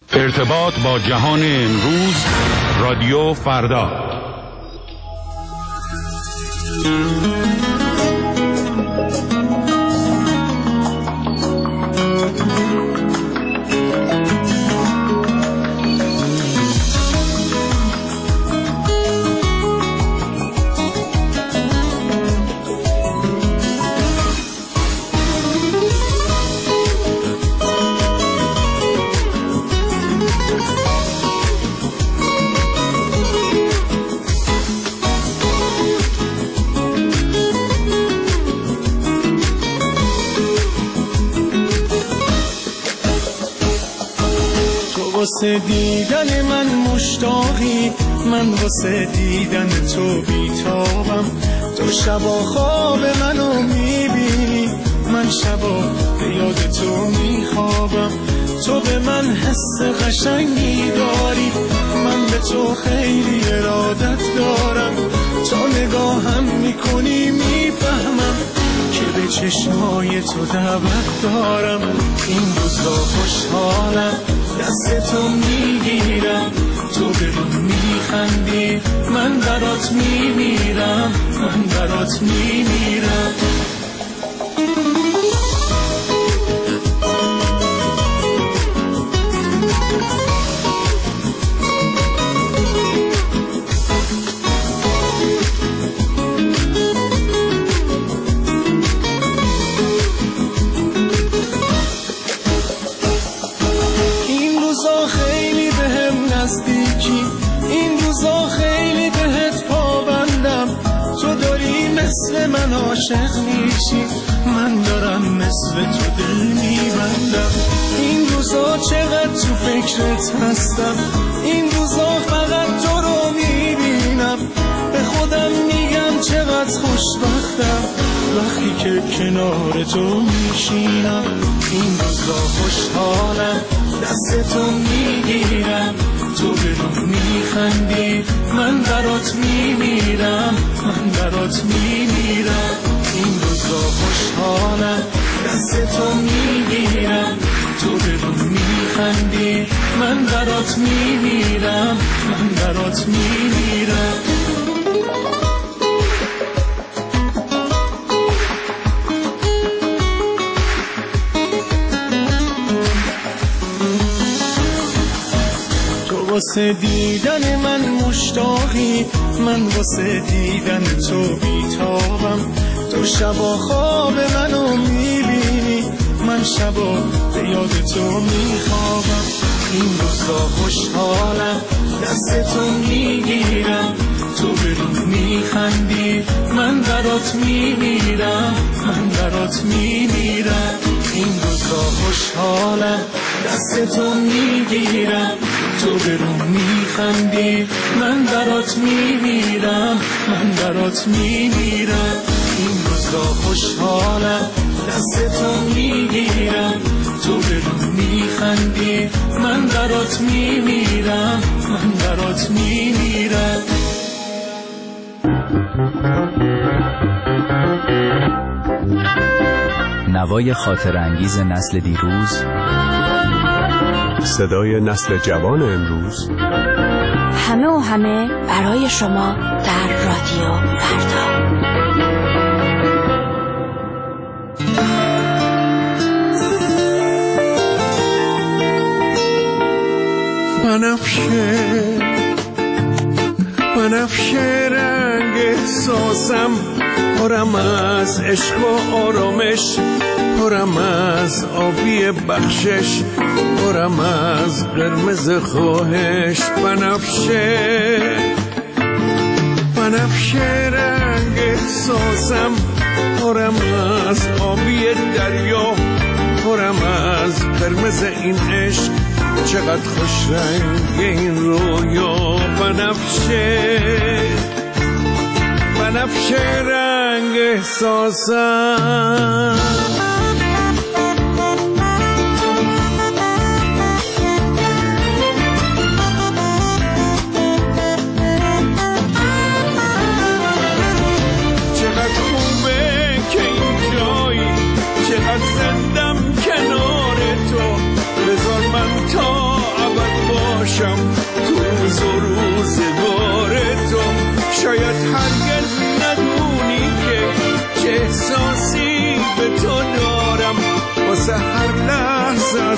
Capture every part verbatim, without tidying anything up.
ارتباط با جهان امروز، رادیو فردا. واسه دیدن من مشتاقی، من واسه دیدن تو بیتابم. تو شبا خواب منو میبینی، من شبا به یاد تو میخوابم. تو به من حس قشنگی داری، من به تو خیلی ارادت دارم. تو نگاهم میکنی میفهمم که به چشمای تو دعوت دارم. این روزا خوشحالم، دست تو میگیرم، تو به من میخندی، من برات میمیرم، من برات میمیرم. مثل من عاشق میشی، من دارم مثل تو دل میبندم. این روزا چقدر تو فکرت هستم، این روزا فقط تو رو میبینم. به خودم میگم چقدر خوشبختم وقتی که کنار تو میشینم. این روزا خوشحالم، دست تو میگیرم، تو به رو میخندی، من برات میمیرم، من برات میمیرم. این روزا خوشحالم، دست تو میگیرم، تو به رو میخندی، من برات میمیرم، من برات میمیرم. واسه دیدن من مشتاقی، من واسه دیدن تو بیتابم. تو شبا خواب منو میبینی، من شبا به یاد تو میخوابم. این روزا خوشحالم، دست تو میگیرم، تو به رو میخندی، من برات میمیرم، من برات میمیرم. این روزا خوشحالم، دست تو میگیرم، تو به رو میخندی، من برات میمیرم، من برات میمیرم. این روزا خوشحالم، دست تو میگیرم، تو به رو میخندی، من برات میمیرم، من برات میمیرم. نوای خاطر انگیز نسل دیروز، صدای نسل جوان امروز، همه و همه برای شما در رادیو فردا. بنفشه بنفشه رنگ احساسم، پرم از عشق و آرامش، پرم از آبی بخشش، پرم از قرمز خواهش. بنفشه بنفشه رنگ احساسم، پرم از آبی دریا، پرم از قرمز این عشق، چقدر خوش رنگ این رویا. بنفشه بنفشه رنگ احساسم. چقدر زندم کنار تو، بذار من تا ابد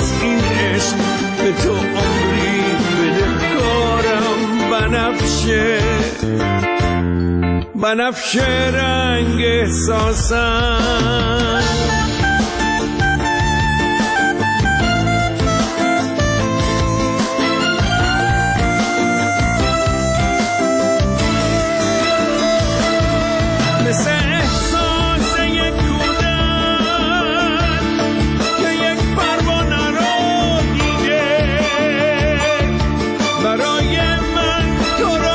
واسه این عشق به تو عمری بدهکارم. بنفشه بنفشه رنگ احساسم، مثل احساس یک کودک که یک پروانه رو دیده، برای من تو رو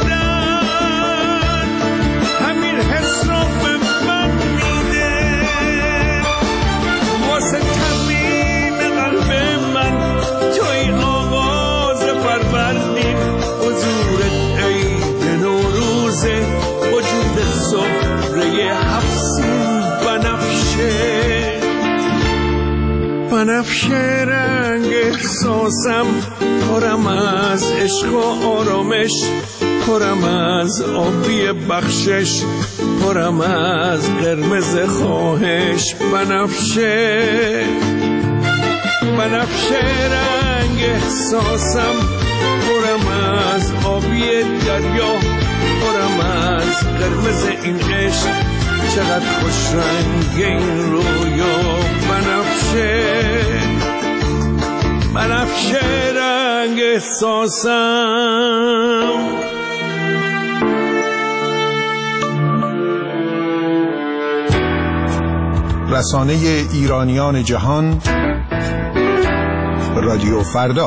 دیدن همین حس رو به من میده. واسه تمیم قلب من توی آغاز فروردین، حضورت عید نوروزه، وجود سفره هفسین. بنفشه بنفشه رنگ احساسم، پرم از عشق و آرامش، پرم از آبی بخشش، پرم از قرمز خواهش. بنفشه بنفشه رنگ احساسم، پرم از آبی دریا، پرم از قرمز این عشق، چقدر خوش رنگ این رویا. بنفشه بنفشه رنگ احساسم. رسانه ایرانیان جهان، رادیو فردا.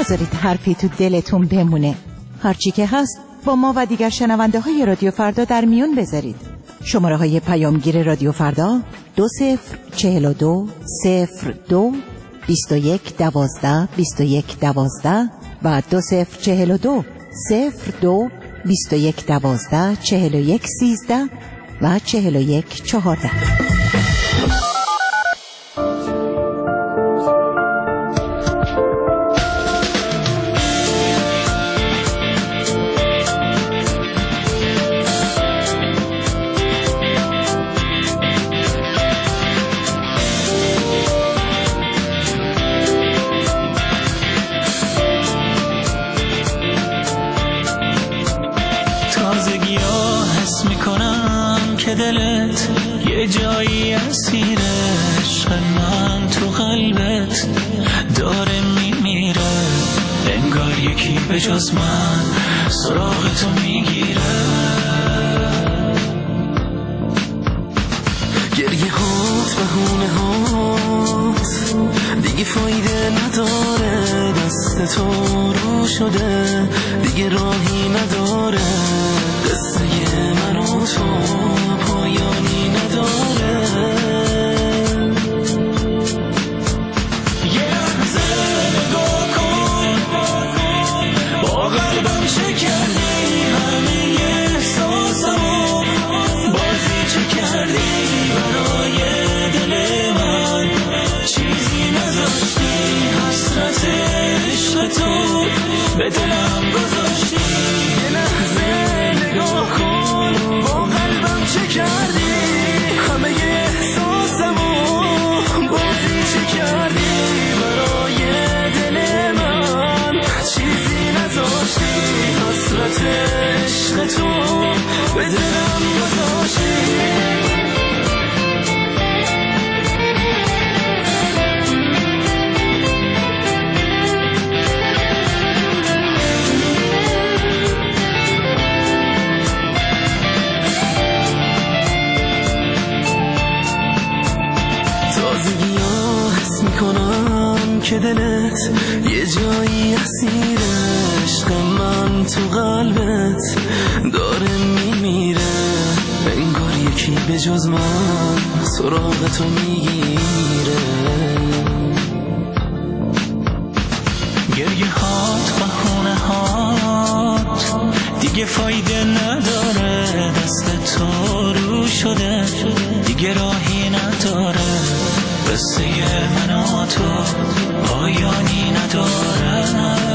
نذارید حرفی تو دلتون بمونه. هرچی که هست با ما و دیگر شنونده های رادیو فردا در میون بذارید. شماره های پیامگیر رادیو فردا دو صفر چهل و دو صفر دو بیست و یک دوازده بیست و یک دوازده و دو صفر چهل و دو صفر دو بیست و یک دوازده چهل و یک سیزده و چهل و یک چهارده. دلت یه جایی اسیر عشق من تو قلبت داره میمیره، انگار یکی به جز من سراغ تو میگیره. گریه هات بهونه هات دیگه فایده نداره، دست تو رو شده دیگه راهی نداره، قصه من و تو پایانی نداره. یه لحظه نگاه کن با قلبم چه کردی، همه احساسمو بازی چه کردی برای دل من، چیزی نذاشتی حسرت عشق تو به دلم گذاشتی. یه لحظه نگاه کن با قلبم چه کردی، همه احساسمو بازی چه کردی برای دل من، چیزی نذاشتی حسرت عشق تو به دلم گذاشتی. که دلت یه جایی اسیر عشق من تو قلبت داره میمیره، انگار یکی به جز من سراغ تو میگیره. گریه هات بهونه هات دیگه فایده نداره، دست تو رو شده دیگه راهی نداره، قصه من و تو پایانی نداره.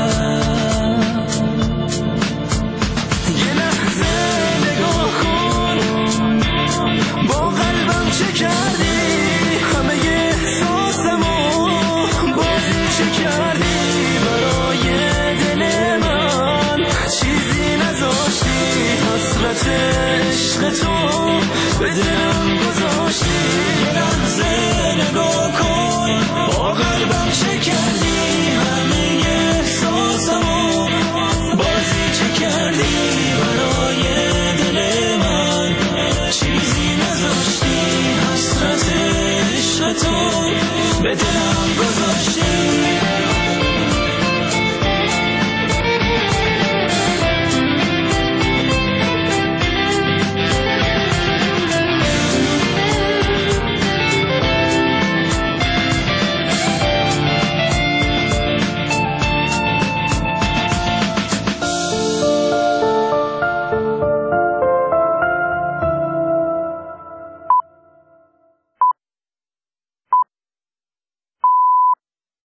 یه لحظه نگاه کن با قلبم چه کردی، همه احساسمو بازی چه کردی برای دل من، چیزی نذاشتی حسرت عشق تو به دلم گذاشتی. یه لحظه نگاه کن با قلبم چه کردی، همه احساسمو بازی چه کردی برای دل من، چیزی نذاشتی حسرت عشق تو به دلم گذاشتی.